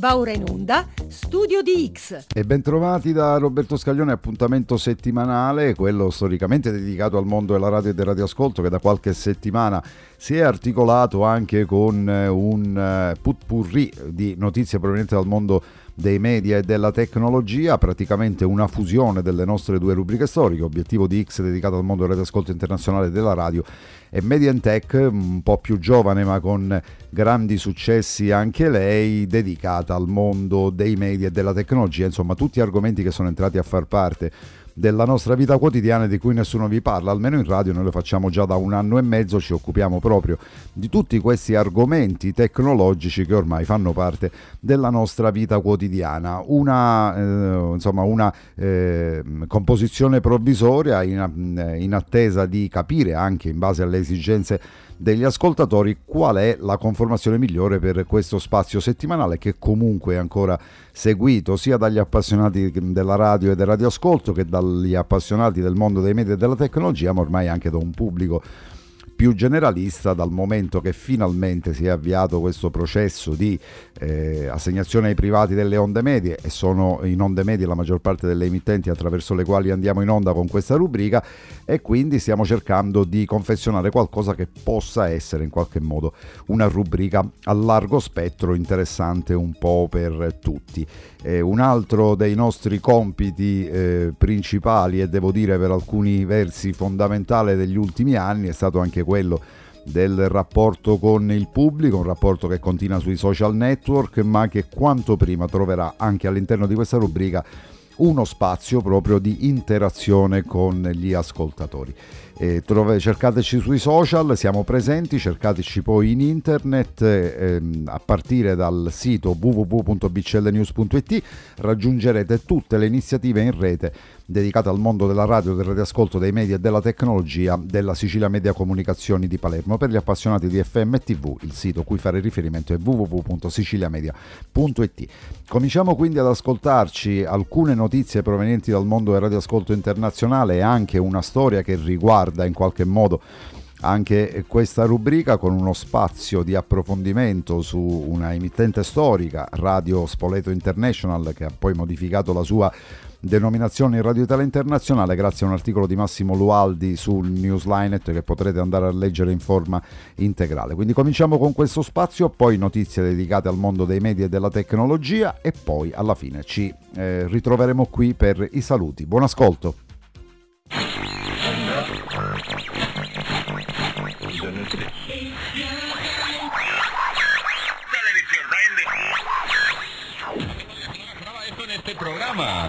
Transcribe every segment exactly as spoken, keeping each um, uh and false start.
Va ora in onda Studio di X. E bentrovati da Roberto Scaglione, appuntamento settimanale, quello storicamente dedicato al mondo della radio e del radioascolto, che da qualche settimana si è articolato anche con un potpourri di notizie provenienti dal mondo dei media e della tecnologia, praticamente una fusione delle nostre due rubriche storiche, Obiettivo di X dedicato al mondo del radioascolto internazionale della radio e Media and Tech, un po' più giovane ma con grandi successi anche lei, dedicata al mondo dei media e della tecnologia, insomma tutti argomenti che sono entrati a far parte della nostra vita quotidiana, di cui nessuno vi parla, almeno in radio. Noi lo facciamo già da un anno e mezzo, ci occupiamo proprio di tutti questi argomenti tecnologici che ormai fanno parte della nostra vita quotidiana. Una, eh, insomma, una eh, composizione provvisoria in, in attesa di capire, anche in base alle esigenze degli ascoltatori, qual è la conformazione migliore per questo spazio settimanale, che comunque è ancora seguito sia dagli appassionati della radio e del radioascolto che dagli appassionati del mondo dei media e della tecnologia, ma ormai anche da un pubblico più generalista, dal momento che finalmente si è avviato questo processo di eh, assegnazione ai privati delle onde medie, e sono in onde medie la maggior parte delle emittenti attraverso le quali andiamo in onda con questa rubrica, e quindi stiamo cercando di confezionare qualcosa che possa essere in qualche modo una rubrica a largo spettro, interessante un po' per tutti. Eh, un altro dei nostri compiti eh, principali, e devo dire per alcuni versi fondamentale degli ultimi anni, è stato anche quello del rapporto con il pubblico, un rapporto che continua sui social network, ma che quanto prima troverà anche all'interno di questa rubrica uno spazio proprio di interazione con gli ascoltatori. Eh, trove, cercateci sui social, siamo presenti, cercateci poi in internet, ehm, a partire dal sito w w w punto b c l news punto i t raggiungerete tutte le iniziative in rete dedicate al mondo della radio, del radioascolto, dei media e della tecnologia della Sicilia Media Comunicazioni di Palermo. Per gli appassionati di F M e T V, il sito cui fare riferimento è w w w punto siciliamedia punto i t. Cominciamo quindi ad ascoltarci alcune notizie provenienti dal mondo del radioascolto internazionale e anche una storia che riguarda in qualche modo anche questa rubrica, con uno spazio di approfondimento su una emittente storica, Radio Spoleto International, che ha poi modificato la sua denominazione in Radio Italia Internazionale grazie a un articolo di Massimo Lualdi sul Newslinet, che potrete andare a leggere in forma integrale. Quindi cominciamo con questo spazio, poi notizie dedicate al mondo dei media e della tecnologia, e poi alla fine ci eh, ritroveremo qui per i saluti. Buon ascolto. Este programa.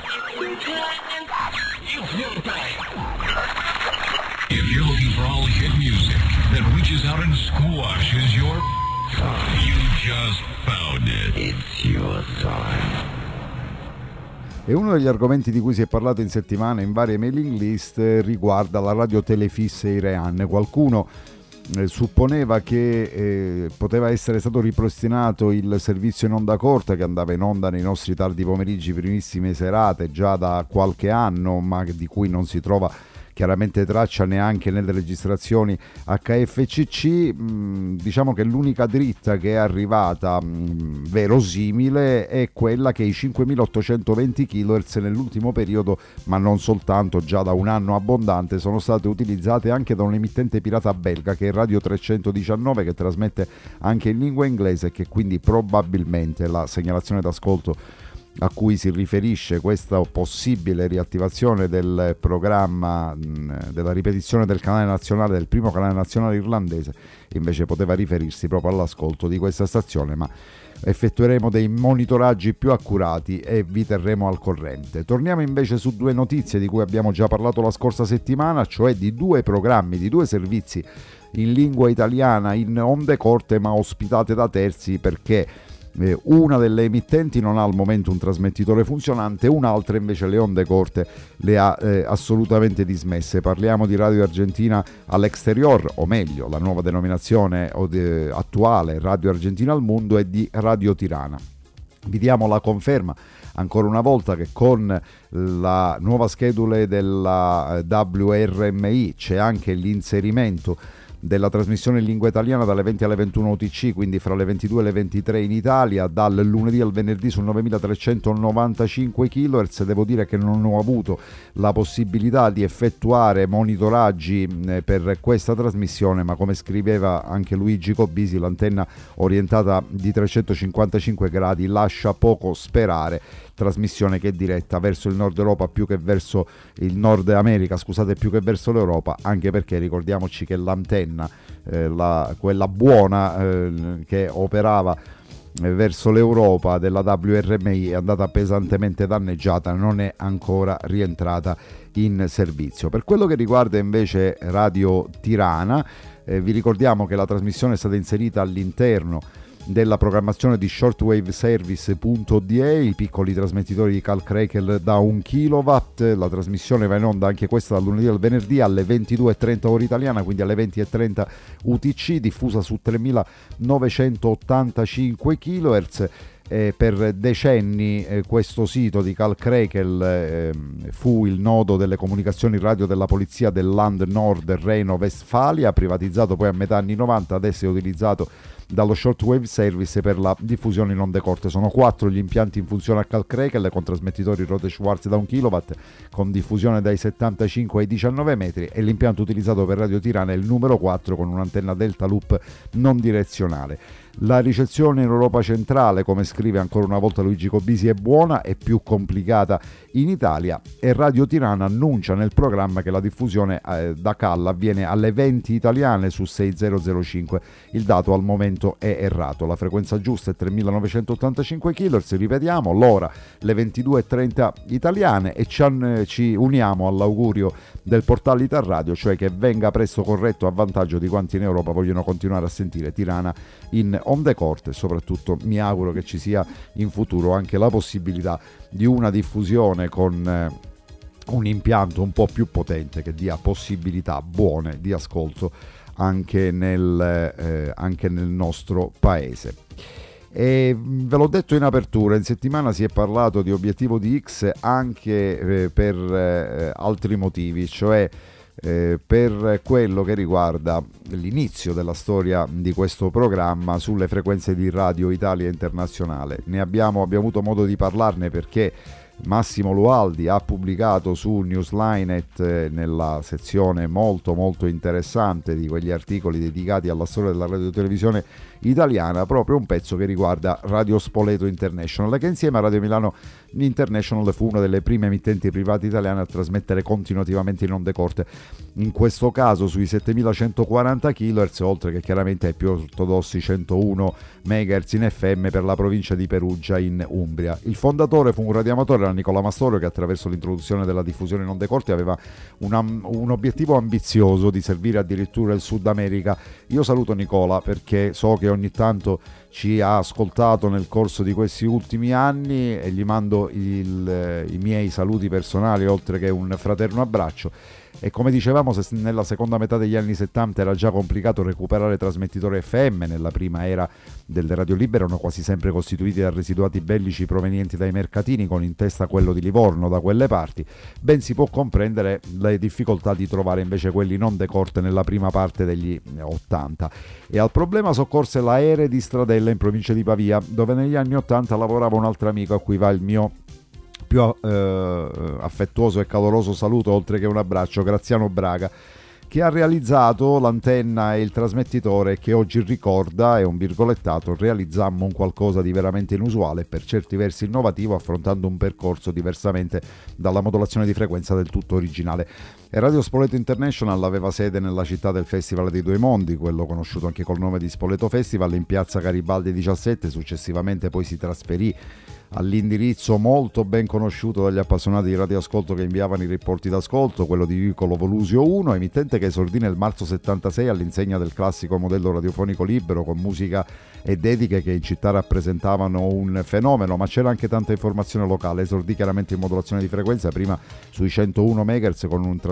If you're looking for all hit music that reaches out and squashes your, you just found it. It's your time. E uno degli argomenti di cui si è parlato in settimana in varie mailing list riguarda la radio telefissa Irean. Qualcuno Eh, supponeva che eh, poteva essere stato ripristinato il servizio in onda corta, che andava in onda nei nostri tardi pomeriggi, primissime serate, già da qualche anno, ma di cui non si trova chiaramente traccia neanche nelle registrazioni H F C C. mh, diciamo che l'unica dritta che è arrivata mh, verosimile è quella che i cinquemilaottocentoventi kilohertz nell'ultimo periodo, ma non soltanto, già da un anno abbondante, sono state utilizzate anche da un emittente pirata belga, che è Radio trecentodiciannove, che trasmette anche in lingua inglese, e che quindi probabilmente la segnalazione d'ascolto a cui si riferisce questa possibile riattivazione del programma, della ripetizione del canale nazionale, del primo canale nazionale irlandese, invece poteva riferirsi proprio all'ascolto di questa stazione, ma effettueremo dei monitoraggi più accurati e vi terremo al corrente. Torniamo invece su due notizie di cui abbiamo già parlato la scorsa settimana, cioè di due programmi, di due servizi in lingua italiana in onde corte, ma ospitate da terzi, perché Eh, una delle emittenti non ha al momento un trasmettitore funzionante, un'altra invece le onde corte le ha eh, assolutamente dismesse. Parliamo di Radio Argentina all'Exterior, o meglio la nuova denominazione eh, attuale Radio Argentina al Mondo, e di Radio Tirana. Vi diamo la conferma ancora una volta che con la nuova schedule della W R M I c'è anche l'inserimento della trasmissione in lingua italiana dalle venti alle ventuno U T C, quindi fra le ventidue e le ventitré in Italia, dal lunedì al venerdì su novemilatrecentonovantacinque chilohertz. Devo dire che non ho avuto la possibilità di effettuare monitoraggi eh, per questa trasmissione, ma come scriveva anche Luigi Cobisi, l'antenna orientata di trecentocinquantacinque gradi lascia poco sperare. Trasmissione che è diretta verso il nord Europa più che verso il nord America, scusate, più che verso l'Europa, anche perché ricordiamoci che l'antenna, eh, la, quella buona eh, che operava eh, verso l'Europa della W R M I è andata pesantemente danneggiata, non è ancora rientrata in servizio. Per quello che riguarda invece Radio Tirana, eh, vi ricordiamo che la trasmissione è stata inserita all'interno della programmazione di shortwave service punto d a, i piccoli trasmettitori di Carl Crakel da un kilowatt. La trasmissione va in onda anche questa dal lunedì al venerdì alle ventidue e trenta ora italiana, quindi alle venti e trenta U T C, diffusa su tremilanovecentottantacinque chilohertz. Eh, per decenni eh, questo sito di Carl Crakel eh, fu il nodo delle comunicazioni radio della polizia del Land Nord Reno-Vestfalia, privatizzato poi a metà anni novanta, adesso è utilizzato dallo shortwave service per la diffusione in onde corte. Sono quattro gli impianti in funzione a Carl Crakel con trasmettitori Rode Schwarz da un kilowatt con diffusione dai settantacinque ai diciannove metri, e l'impianto utilizzato per Radio Tirana è il numero quattro con un'antenna Delta Loop non direzionale. La ricezione in Europa centrale, come scrive ancora una volta Luigi Cobisi, è buona e più complicata in Italia, e Radio Tirana annuncia nel programma che la diffusione eh, da Cal avviene alle venti italiane su seicentocinque. Il dato al momento è errato, la frequenza giusta è tremilanovecentottantacinque chilohertz, ripetiamo, l'ora le ventidue e trenta italiane, e ci, an- ci uniamo all'augurio del portale Ital Radio, cioè che venga presto corretto a vantaggio di quanti in Europa vogliono continuare a sentire Tirana in onde corte, e soprattutto mi auguro che ci sia in futuro anche la possibilità di una diffusione con eh, un impianto un po' più potente che dia possibilità buone di ascolto anche nel, eh, anche nel nostro paese. E ve l'ho detto in apertura, in settimana si è parlato di obiettivo di X anche eh, per eh, altri motivi, cioè Eh, per quello che riguarda l'inizio della storia di questo programma sulle frequenze di Radio Italia Internazionale. Ne abbiamo, abbiamo avuto modo di parlarne perché Massimo Lualdi ha pubblicato su Newslinet, eh, nella sezione molto molto interessante di quegli articoli dedicati alla storia della radiotelevisione italiana, proprio un pezzo che riguarda Radio Spoleto International, che insieme a Radio Milano International fu una delle prime emittenti private italiane a trasmettere continuativamente in onde corte, in questo caso sui settemilacentoquaranta chilohertz, oltre che chiaramente ai più ortodossi centouno megahertz in F M per la provincia di Perugia in Umbria. Il fondatore fu un radioamatore, era Nicola Mastoro, che attraverso l'introduzione della diffusione in onde corte aveva una, un obiettivo ambizioso di servire addirittura il Sud America. Io saluto Nicola perché so che ogni tanto ci ha ascoltato nel corso di questi ultimi anni, e gli mando il, i miei saluti personali, oltre che un fraterno abbraccio. E come dicevamo, se nella seconda metà degli anni settanta era già complicato recuperare trasmettitori F M, nella prima era delle radio libere erano quasi sempre costituiti da residuati bellici provenienti dai mercatini, con in testa quello di Livorno, da quelle parti, ben si può comprendere le difficoltà di trovare invece quelli in onde corte nella prima parte degli ottanta. E al problema soccorse l'Aere di Stradella in provincia di Pavia, dove negli anni ottanta lavorava un altro amico a cui va il mio più eh, affettuoso e caloroso saluto, oltre che un abbraccio, Graziano Braga, che ha realizzato l'antenna e il trasmettitore che oggi ricorda, è un virgolettato: realizzammo un qualcosa di veramente inusuale e per certi versi innovativo, affrontando un percorso diversamente dalla modulazione di frequenza del tutto originale. E Radio Spoleto International aveva sede nella città del Festival dei Due Mondi, quello conosciuto anche col nome di Spoleto Festival, in piazza Garibaldi diciassette. Successivamente poi si trasferì all'indirizzo molto ben conosciuto dagli appassionati di radioascolto che inviavano i riporti d'ascolto, quello di Vicolo Volusio uno, emittente che esordì nel marzo settantasei all'insegna del classico modello radiofonico libero, con musica e dediche che in città rappresentavano un fenomeno, ma c'era anche tanta informazione locale. Esordì chiaramente in modulazione di frequenza, prima sui centouno megahertz con un trasmettitore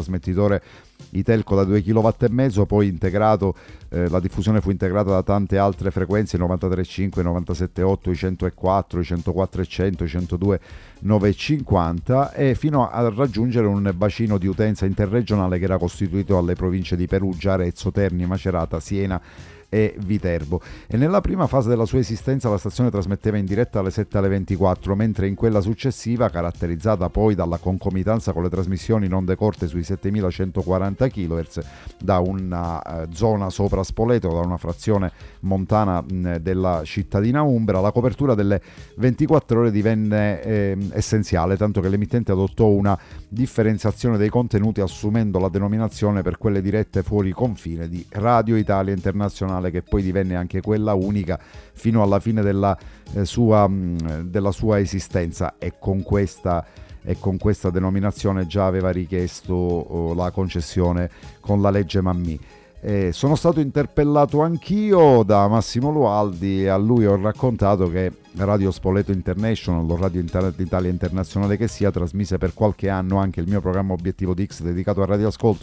trasmettitore Itelco da due chilowatt e mezzo, poi integrato, eh, la diffusione fu integrata da tante altre frequenze, i novantatré virgola cinque, i novantasette virgola otto, i centoquattro, i centoquattro virgola cento, i centodue virgola novecentocinquanta, e fino a raggiungere un bacino di utenza interregionale che era costituito dalle province di Perugia, Arezzo, Terni, Macerata, Siena e Viterbo. E nella prima fase della sua esistenza la stazione trasmetteva in diretta alle sette alle ventiquattro, mentre in quella successiva, caratterizzata poi dalla concomitanza con le trasmissioni in onde corte sui settemilacentoquaranta chilohertz da una uh, zona sopra Spoleto, da una frazione montana mh, della cittadina umbra, la copertura delle ventiquattro ore divenne eh, essenziale, tanto che l'emittente adottò una differenziazione dei contenuti assumendo la denominazione per quelle dirette fuori confine di Radio Italia Internazionale, che poi divenne anche quella unica fino alla fine della, eh, sua, mh, della sua esistenza, e con questa, e con questa denominazione già aveva richiesto oh, la concessione con la legge Mammì. Eh, sono stato interpellato anch'io da Massimo Lualdi, e a lui ho raccontato che Radio Spoleto International, o Radio Italia Internazionale che sia, trasmise per qualche anno anche il mio programma Obiettivo D X dedicato al radioascolto,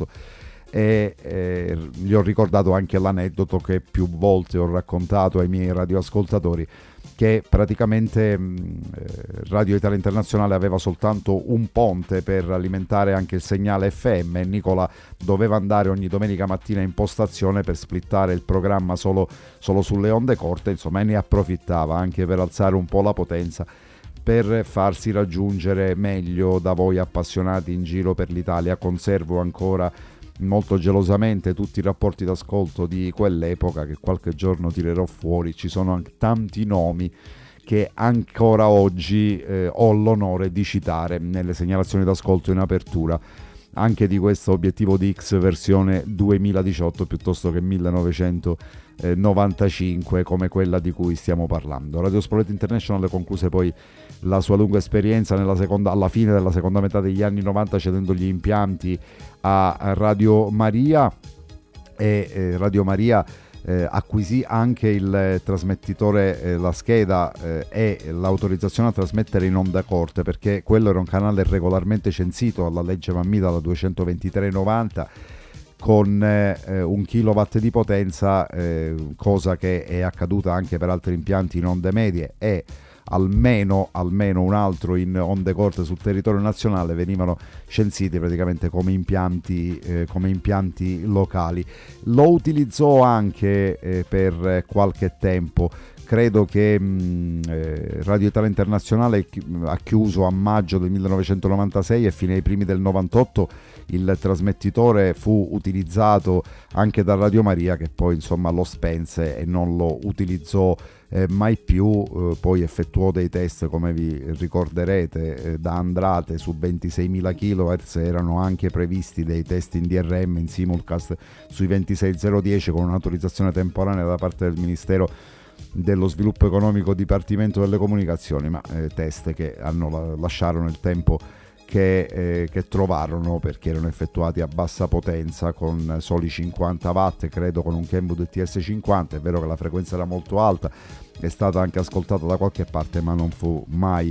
e eh, gli ho ricordato anche l'aneddoto che più volte ho raccontato ai miei radioascoltatori, che praticamente mh, Radio Italia Internazionale aveva soltanto un ponte per alimentare anche il segnale F M, e Nicola doveva andare ogni domenica mattina in postazione per splittare il programma solo, solo sulle onde corte, insomma, e ne approfittava anche per alzare un po' la potenza, per farsi raggiungere meglio da voi appassionati in giro per l'Italia. Conservo ancora molto gelosamente tutti i rapporti d'ascolto di quell'epoca, che qualche giorno tirerò fuori. Ci sono anche tanti nomi che ancora oggi eh, ho l'onore di citare nelle segnalazioni d'ascolto in apertura anche di questo Obiettivo D X versione duemiladiciotto piuttosto che millenovecentonovantacinque, come quella di cui stiamo parlando. Radio Spoleto International concluse poi la sua lunga esperienza nella seconda, alla fine della seconda metà degli anni novanta, cedendo gli impianti a Radio Maria, e eh, Radio Maria eh, acquisì anche il trasmettitore, eh, la scheda eh, e l'autorizzazione a trasmettere in onda corte, perché quello era un canale regolarmente censito alla legge Mammì dalla duecentoventitré novanta, con eh, un kilowatt di potenza, eh, cosa che è accaduta anche per altri impianti in onde medie, e almeno, almeno un altro in onde corte sul territorio nazionale venivano censiti praticamente come impianti, eh, come impianti locali. Lo utilizzò anche eh, per qualche tempo. Credo che mh, eh, Radio Italia Internazionale ha chiuso a maggio del millenovecentonovantasei, e fino ai primi del novantotto il trasmettitore fu utilizzato anche da Radio Maria, che poi insomma lo spense e non lo utilizzò eh, mai più. Eh, poi effettuò dei test, come vi ricorderete, eh, da Andrate su ventiseimila chilohertz. Erano anche previsti dei test in D R M, in simulcast sui ventisei zero dieci, con un'autorizzazione temporanea da parte del Ministero dello Sviluppo Economico, Dipartimento delle Comunicazioni, ma eh, test che hanno lasciarono il tempo che, eh, che trovarono, perché erano effettuati a bassa potenza con soli cinquanta watt, credo con un Kenwood T S cinquanta. È vero che la frequenza era molto alta, è stata anche ascoltata da qualche parte, ma non fu mai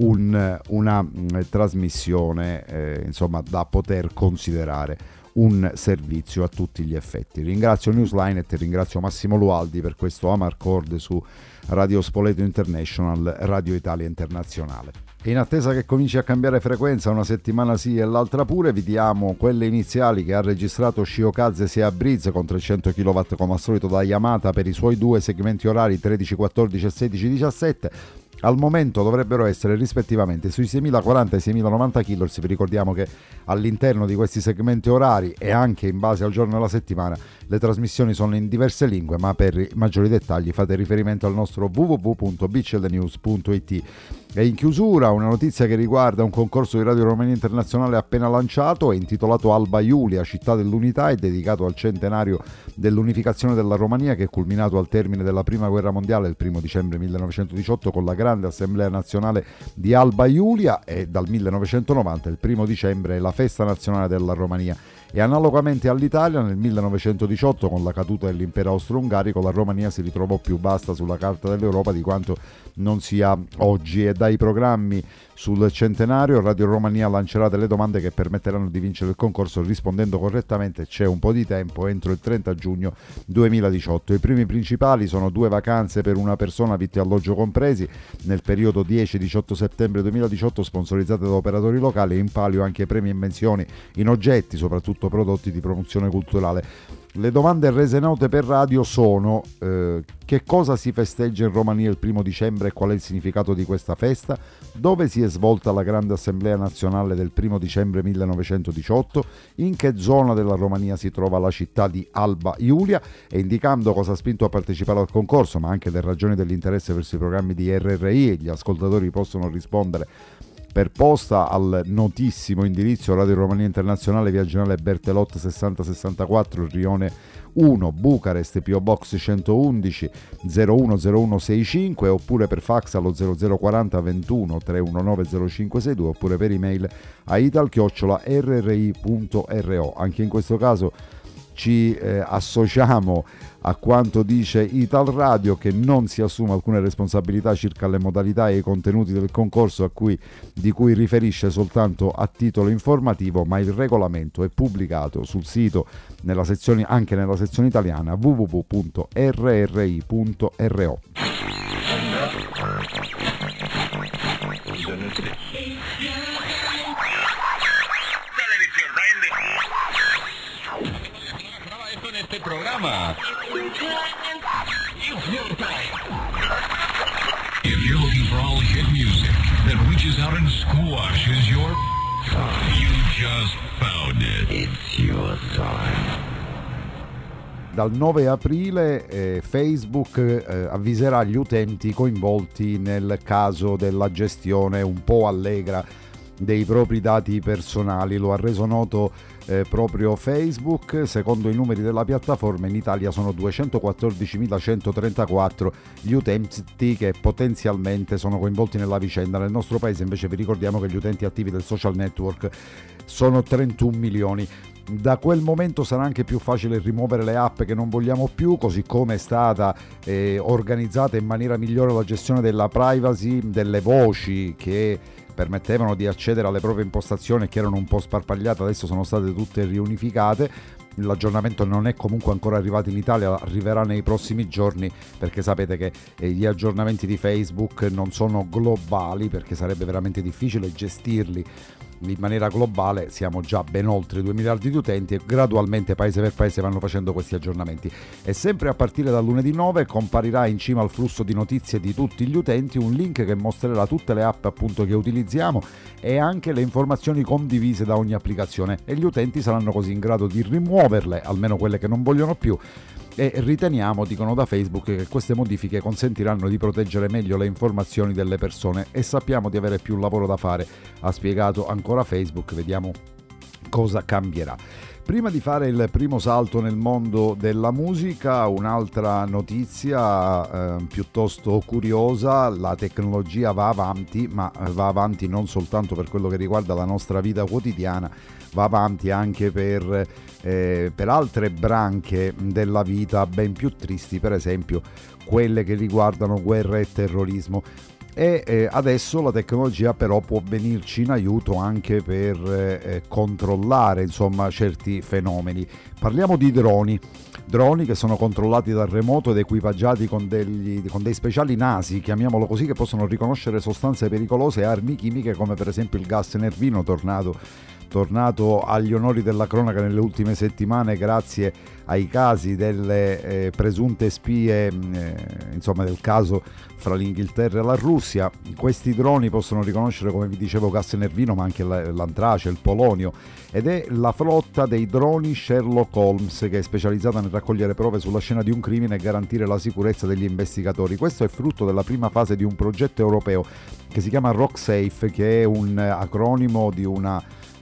un, una mh, trasmissione eh, insomma da poter considerare un servizio a tutti gli effetti. Ringrazio Newslinet e ringrazio Massimo Lualdi per questo Amarcord su Radio Spoleto International, Radio Italia Internazionale. E in attesa che cominci a cambiare frequenza, una settimana sì e l'altra pure, vi diamo quelle iniziali che ha registrato Shiokaze Sea Breeze con trecento chilowatt come al solito da Yamata per i suoi due segmenti orari tredici quattordici e sedici diciassette. Al momento dovrebbero essere rispettivamente sui seimilaquaranta e seimilanovanta chilohertz. Vi ricordiamo che all'interno di questi segmenti orari, e anche in base al giorno della settimana, le trasmissioni sono in diverse lingue, ma per i maggiori dettagli fate riferimento al nostro w w w punto b c l news punto i t. E in chiusura una notizia che riguarda un concorso di Radio Romania Internazionale appena lanciato, è intitolato Alba Iulia, città dell'unità, e dedicato al centenario dell'unificazione della Romania, che è culminato al termine della prima guerra mondiale il primo dicembre millenovecentodiciotto con la grande assemblea nazionale di Alba Iulia, e dal millenovecentonovanta il primo dicembre è la festa nazionale della Romania. E analogamente all'Italia, nel millenovecentodiciotto, con la caduta dell'impero austro-ungarico, la Romania si ritrovò più vasta sulla carta dell'Europa di quanto non sia oggi. E dai programmi sul centenario Radio Romania lancerà delle domande che permetteranno di vincere il concorso rispondendo correttamente. C'è un po' di tempo, entro il trenta giugno duemiladiciotto. I primi principali sono due vacanze per una persona, vitto e alloggio compresi, nel periodo dieci diciotto settembre duemiladiciotto, sponsorizzate da operatori locali, e in palio anche premi e menzioni in oggetti, soprattutto prodotti di promozione culturale. Le domande rese note per radio sono: eh, che cosa si festeggia in Romania il primo dicembre e qual è il significato di questa festa? Dove si è svolta la grande assemblea nazionale del primo dicembre millenovecentodiciotto? In che zona della Romania si trova la città di Alba Iulia? E indicando cosa ha spinto a partecipare al concorso, ma anche le ragioni dell'interesse verso i programmi di R R I, e gli ascoltatori possono rispondere per posta al notissimo indirizzo Radio Romania Internazionale, via Generale Bertelotte sessanta sessantaquattro, Rione uno, Bucarest, P O Box centoundici zero uno zero uno sessantacinque, oppure per fax allo zero zero quaranta ventuno trecentonove zero cinque sentidue, oppure per email a ital chiocciola r r i punto r o. Anche in questo caso ci eh, associamo a quanto dice Ital Radio, che non si assume alcune responsabilità circa le modalità e i contenuti del concorso, a cui, di cui riferisce soltanto a titolo informativo, ma il regolamento è pubblicato sul sito, nella sezione, anche nella sezione italiana, w w w punto r r i punto r o. Este programa. If you're looking for all hit music that reaches out and squashes your, you just found it. It's your time. Dal nove aprile eh, Facebook eh, avviserà gli utenti coinvolti nel caso della gestione un po' allegra dei propri dati personali. Lo ha reso noto eh, proprio Facebook. Secondo i numeri della piattaforma, in Italia sono duecentoquattordicimilacentotrentaquattro gli utenti che potenzialmente sono coinvolti nella vicenda. Nel nostro paese invece vi ricordiamo che gli utenti attivi del social network sono trentuno milioni. Da quel momento sarà anche più facile rimuovere le app che non vogliamo più, così come è stata eh, organizzata in maniera migliore la gestione della privacy, delle voci che permettevano di accedere alle proprie impostazioni e che erano un po' sparpagliate, adesso sono state tutte riunificate. L'aggiornamento non è comunque ancora arrivato in Italia, arriverà nei prossimi giorni, perché sapete che eh, gli aggiornamenti di Facebook non sono globali, perché sarebbe veramente difficile gestirli in maniera globale. Siamo già ben oltre due miliardi di utenti e gradualmente paese per paese vanno facendo questi aggiornamenti. E sempre a partire dal lunedì nove comparirà in cima al flusso di notizie di tutti gli utenti un link che mostrerà tutte le app appunto che utilizziamo e anche le informazioni condivise da ogni applicazione, e gli utenti saranno così in grado di rimuoverle, almeno quelle che non vogliono più. E riteniamo, dicono da Facebook, che queste modifiche consentiranno di proteggere meglio le informazioni delle persone, e sappiamo di avere più lavoro da fare, ha spiegato ancora Facebook. Vediamo cosa cambierà. Prima di fare il primo salto nel mondo della musica, un'altra notizia eh, piuttosto curiosa: la tecnologia va avanti, ma va avanti non soltanto per quello che riguarda la nostra vita quotidiana, va avanti anche per, eh, per altre branche della vita ben più tristi, per esempio quelle che riguardano guerra e terrorismo. E eh, adesso la tecnologia però può venirci in aiuto anche per eh, controllare insomma certi fenomeni. Parliamo di droni. Droni che sono controllati dal remoto ed equipaggiati con, degli, con dei speciali nasi, chiamiamolo così, che possono riconoscere sostanze pericolose e armi chimiche, come per esempio il gas nervino, tornato, tornato agli onori della cronaca nelle ultime settimane grazie ai casi delle eh, presunte spie, eh, insomma del caso fra l'Inghilterra e la Russia. Questi droni possono riconoscere, come vi dicevo, gas nervino, ma anche l'antrace, il polonio, ed è la flotta dei droni Sherlock Holmes, che è specializzata nel raccogliere prove sulla scena di un crimine e garantire la sicurezza degli investigatori. Questo è frutto della prima fase di un progetto europeo che si chiama RockSafe, che è un acronimo di una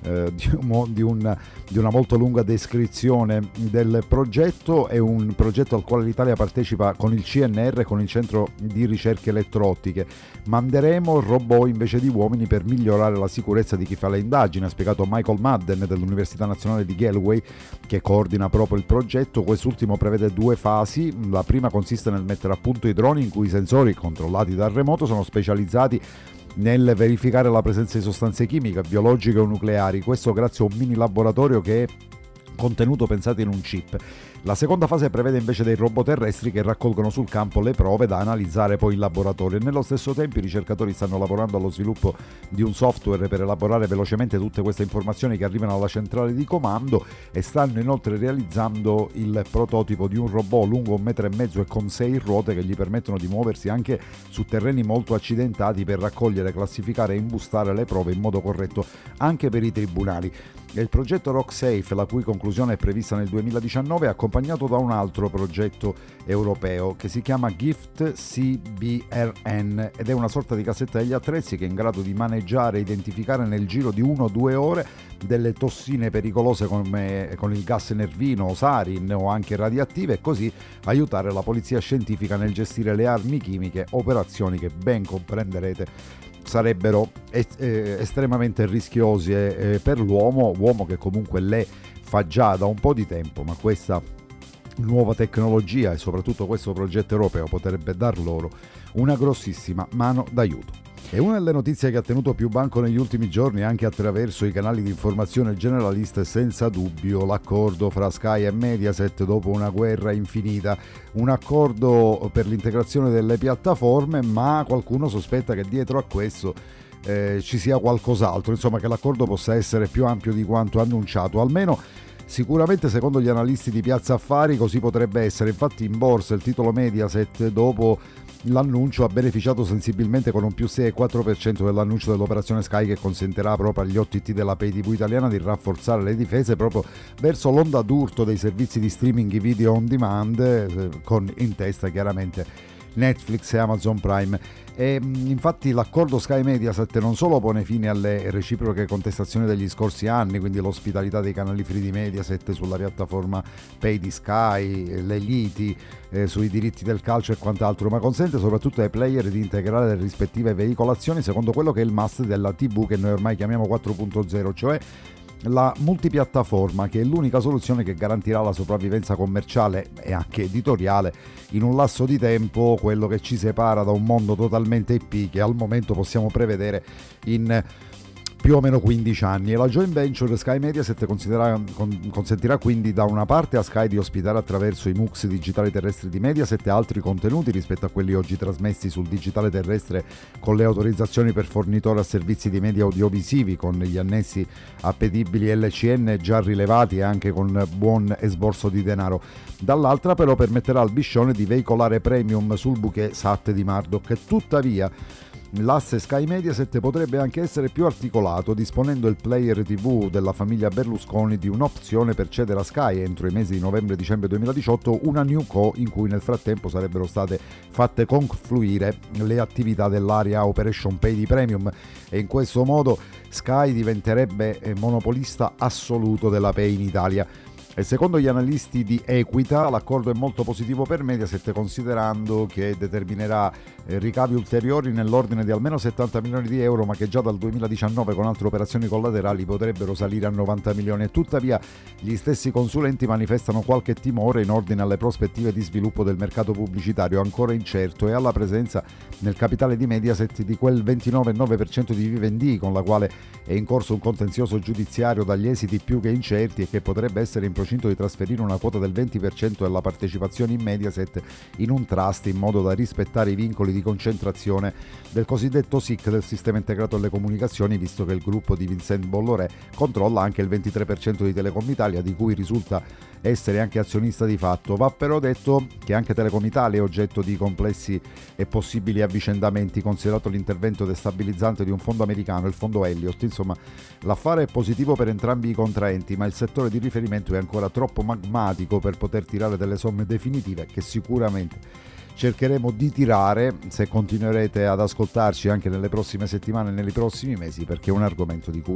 eh, di, un, di, un, di una molto lunga descrizione del progetto. È un progetto al quale l'Italia partecipa con il C N R, con il Centro di Ricerche Elettroottiche. Manderemo robot invece di uomini per migliorare la sicurezza di chi fa le indagini, ha spiegato Michael Madden dell'Università Nazionale di Galway, che coordina proprio il progetto. Quest'ultimo prevede due fasi. La prima consiste nel mettere a punto i droni in cui i sensori controllati dal remoto sono specializzati nel verificare la presenza di sostanze chimiche, biologiche o nucleari, questo grazie a un mini laboratorio che è contenuto pensato in un chip. La seconda fase prevede invece dei robot terrestri che raccolgono sul campo le prove da analizzare poi in laboratorio, e nello stesso tempo i ricercatori stanno lavorando allo sviluppo di un software per elaborare velocemente tutte queste informazioni che arrivano alla centrale di comando, e stanno inoltre realizzando il prototipo di un robot lungo un metro e mezzo e con sei ruote che gli permettono di muoversi anche su terreni molto accidentati per raccogliere, classificare e imbustare le prove in modo corretto anche per i tribunali. Il progetto RockSafe, la cui conclusione è prevista nel duemiladiciannove, è accompagnato da un altro progetto europeo che si chiama Gift C B R N ed è una sorta di cassetta degli attrezzi che è in grado di maneggiare e identificare nel giro di una o due ore delle tossine pericolose come con il gas nervino o sarin o anche radioattive, e così aiutare la polizia scientifica nel gestire le armi chimiche, operazioni che ben comprenderete sarebbero est- eh, estremamente rischiose eh, per l'uomo, uomo che comunque le fa già da un po' di tempo, ma questa nuova tecnologia e soprattutto questo progetto europeo potrebbe dar loro una grossissima mano d'aiuto. E una delle notizie che ha tenuto più banco negli ultimi giorni anche attraverso i canali di informazione generalista è senza dubbio l'accordo fra Sky e Mediaset dopo una guerra infinita, un accordo per l'integrazione delle piattaforme, ma qualcuno sospetta che dietro a questo eh, ci sia qualcos'altro, insomma che l'accordo possa essere più ampio di quanto annunciato, almeno sicuramente secondo gli analisti di Piazza Affari così potrebbe essere. Infatti in borsa il titolo Mediaset dopo l'annuncio ha beneficiato sensibilmente con un più sei virgola quattro per cento dell'annuncio dell'operazione Sky, che consentirà proprio agli O T T della Pay T V italiana di rafforzare le difese proprio verso l'onda d'urto dei servizi di streaming video on demand, eh, con in testa chiaramente Netflix e Amazon Prime. E infatti l'accordo Sky Mediaset non solo pone fine alle reciproche contestazioni degli scorsi anni, quindi l'ospitalità dei canali free di Mediaset sulla piattaforma Pay di Sky, le liti eh, sui diritti del calcio e quant'altro, ma consente soprattutto ai player di integrare le rispettive veicolazioni secondo quello che è il must della tivù che noi ormai chiamiamo quattro punto zero, cioè la multipiattaforma, che è l'unica soluzione che garantirà la sopravvivenza commerciale e anche editoriale in un lasso di tempo, quello che ci separa da un mondo totalmente I P che al momento possiamo prevedere in più o meno quindici anni. E la joint venture Sky Mediaset con, consentirà quindi da una parte a Sky di ospitare attraverso i M U X digitali terrestri di Mediaset e altri contenuti rispetto a quelli oggi trasmessi sul digitale terrestre con le autorizzazioni per fornitore a servizi di media audiovisivi, con gli annessi appetibili L C N già rilevati e anche con buon esborso di denaro. Dall'altra però permetterà al Biscione di veicolare premium sul bouquet S A T di Murdoch. Tuttavia l'asse Sky Mediaset potrebbe anche essere più articolato, disponendo il player tivù della famiglia Berlusconi di un'opzione per cedere a Sky entro i mesi di novembre-dicembre duemiladiciotto una new co in cui nel frattempo sarebbero state fatte confluire le attività dell'area Operation Pay di Premium, e in questo modo Sky diventerebbe monopolista assoluto della Pay in Italia. E secondo gli analisti di Equita l'accordo è molto positivo per Mediaset, considerando che determinerà eh, ricavi ulteriori nell'ordine di almeno settanta milioni di euro, ma che già dal duemiladiciannove con altre operazioni collaterali potrebbero salire a novanta milioni. E tuttavia gli stessi consulenti manifestano qualche timore in ordine alle prospettive di sviluppo del mercato pubblicitario ancora incerto e alla presenza nel capitale di Mediaset di quel ventinove virgola nove per cento di Vivendi, con la quale è in corso un contenzioso giudiziario dagli esiti più che incerti e che potrebbe essere in procinto di trasferire una quota del venti per cento della partecipazione in Mediaset in un trust in modo da rispettare i vincoli di concentrazione del cosiddetto S I C del sistema integrato delle comunicazioni, visto che il gruppo di Vincent Bolloré controlla anche il ventitré per cento di Telecom Italia, di cui risulta essere anche azionista di fatto. Va però detto che anche Telecom Italia è oggetto di complessi e possibili avvicendamenti, considerato l'intervento destabilizzante di un fondo americano, il fondo Elliott. Insomma, l'affare è positivo per entrambi i contraenti, ma il settore di riferimento è ancora troppo magmatico per poter tirare delle somme definitive, che sicuramente cercheremo di tirare se continuerete ad ascoltarci anche nelle prossime settimane e nei prossimi mesi, perché è un argomento di cui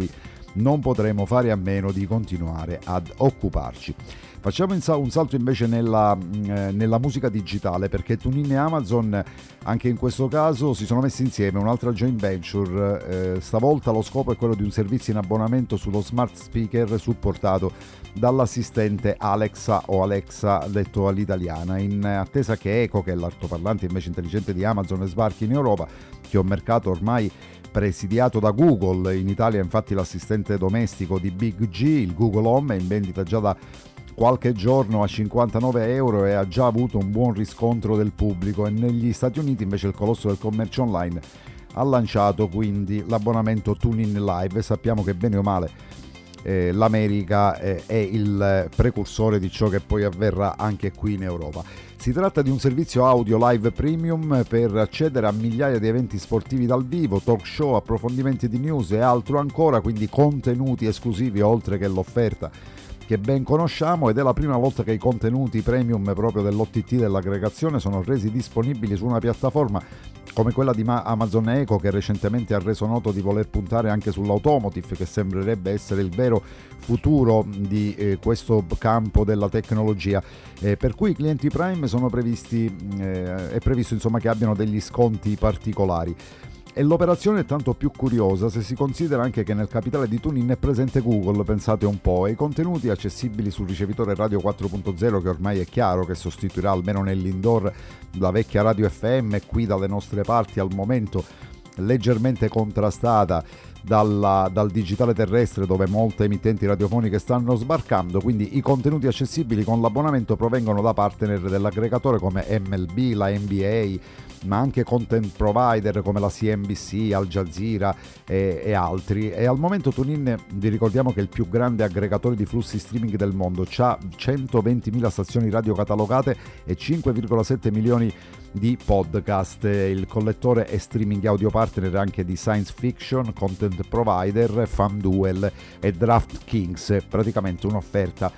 non potremo fare a meno di continuare ad occuparci. Facciamo un salto invece nella, nella musica digitale, perché TuneIn e Amazon anche in questo caso si sono messi insieme, un'altra joint venture. Eh, stavolta lo scopo è quello di un servizio in abbonamento sullo smart speaker supportato dall'assistente Alexa o Alexa detto all'italiana, in attesa che Echo, che è l'altoparlante invece intelligente di Amazon, sbarchi in Europa, che è un mercato ormai presidiato da Google. In Italia infatti l'assistente domestico di Big G, il Google Home, è in vendita già da qualche giorno a cinquantanove euro e ha già avuto un buon riscontro del pubblico, e negli Stati Uniti invece il colosso del commercio online ha lanciato quindi l'abbonamento TuneIn Live, e sappiamo che bene o male eh, l'America eh, è il precursore di ciò che poi avverrà anche qui in Europa. Si tratta di un servizio audio live premium per accedere a migliaia di eventi sportivi dal vivo, talk show, approfondimenti di news e altro ancora, quindi contenuti esclusivi oltre che l'offerta che ben conosciamo, ed è la prima volta che i contenuti premium proprio dell'O T T dell'aggregazione sono resi disponibili su una piattaforma come quella di Amazon Echo, che recentemente ha reso noto di voler puntare anche sull'automotive, che sembrerebbe essere il vero futuro di eh, questo campo della tecnologia, eh, per cui i clienti Prime sono previsti, eh, è previsto insomma che abbiano degli sconti particolari. E l'operazione è tanto più curiosa se si considera anche che nel capitale di TuneIn è presente Google, pensate un po', e i contenuti accessibili sul ricevitore radio quattro punto zero, che ormai è chiaro che sostituirà almeno nell'indoor la vecchia radio F M, qui dalle nostre parti al momento leggermente contrastata dalla, dal digitale terrestre, dove molte emittenti radiofoniche stanno sbarcando. Quindi i contenuti accessibili con l'abbonamento provengono da partner dell'aggregatore come M L B, la N B A, ma anche content provider come la C N B C, Al Jazeera e, e altri. E al momento TuneIn, vi ricordiamo che è il più grande aggregatore di flussi streaming del mondo, ha centoventimila stazioni radio catalogate e cinque virgola sette milioni di podcast. Il collettore e streaming audio partner anche di Science Fiction, Content Provider, FanDuel e DraftKings, praticamente un'offerta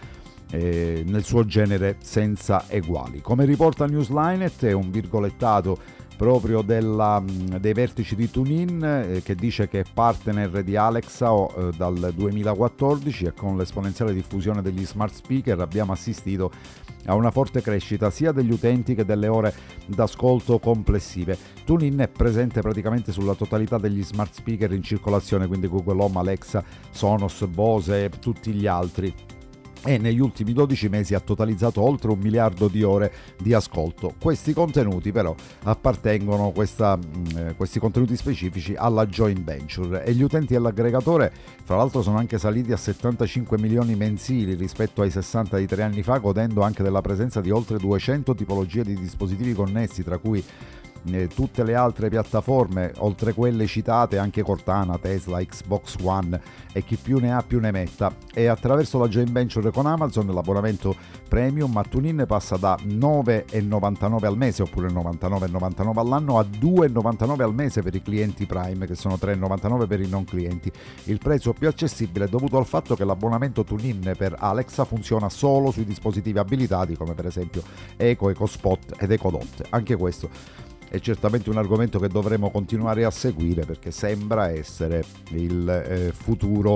eh, nel suo genere senza eguali. Come riporta Newslinet, è un virgolettato proprio della, dei vertici di TuneIn, eh, che dice che è partner di Alexa eh, dal duemilaquattordici, e con l'esponenziale diffusione degli smart speaker abbiamo assistito a una forte crescita sia degli utenti che delle ore d'ascolto complessive. TuneIn è presente praticamente sulla totalità degli smart speaker in circolazione, quindi Google Home, Alexa, Sonos, Bose e tutti gli altri, e negli ultimi dodici mesi ha totalizzato oltre un miliardo di ore di ascolto. Questi contenuti però appartengono, questa, mh, questi contenuti specifici, alla joint venture, e gli utenti dell'aggregatore fra l'altro sono anche saliti a settantacinque milioni mensili rispetto ai sessanta di tre anni fa, godendo anche della presenza di oltre duecento tipologie di dispositivi connessi, tra cui eh, tutte le altre piattaforme, oltre quelle citate anche Cortana, Tesla, Xbox One e chi più ne ha più ne metta. E attraverso la joint venture con Amazon l'abbonamento premium a TuneIn passa da nove virgola novantanove al mese, oppure novantanove virgola novantanove all'anno, a due virgola novantanove al mese per i clienti Prime, che sono tre virgola novantanove per i non clienti. Il prezzo più accessibile è dovuto al fatto che l'abbonamento TuneIn per Alexa funziona solo sui dispositivi abilitati come per esempio Echo, EcoSpot ed EcoDot. Anche questo è certamente un argomento che dovremo continuare a seguire, perché sembra essere il eh, futuro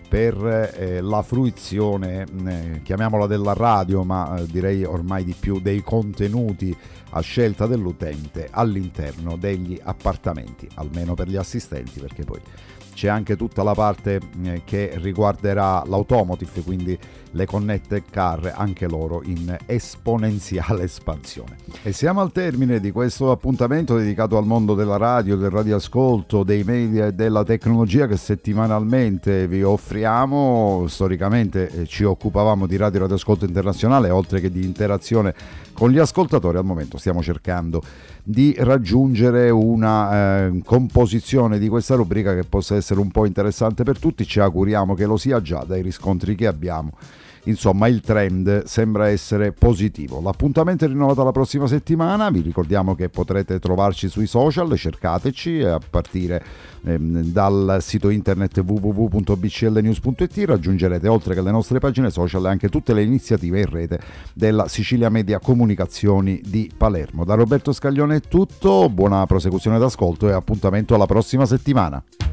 per eh, la fruizione, eh, chiamiamola della radio, ma eh, direi ormai di più dei contenuti a scelta dell'utente all'interno degli appartamenti, almeno per gli assistenti, perché poi c'è anche tutta la parte eh, che riguarderà l'automotive, quindi le connected car, anche loro in esponenziale espansione. E siamo al termine di questo appuntamento dedicato al mondo della radio, del radioascolto, dei media e della tecnologia, che settimanalmente vi offriamo. Storicamente eh, ci occupavamo di radio e radioascolto internazionale, oltre che di interazione con gli ascoltatori. Al momento stiamo cercando di raggiungere una eh, composizione di questa rubrica che possa essere un po' interessante per tutti. Ci auguriamo che lo sia già dai riscontri che abbiamo. Insomma, il trend sembra essere positivo. L'appuntamento è rinnovato la prossima settimana. Vi ricordiamo che potrete trovarci sui social, cercateci a partire ehm, dal sito internet w w w punto b c l news punto i t. Raggiungerete, oltre che le nostre pagine social, anche tutte le iniziative in rete della Sicilia Media Comunicazioni di Palermo. Da Roberto Scaglione è tutto, buona prosecuzione d'ascolto e appuntamento alla prossima settimana.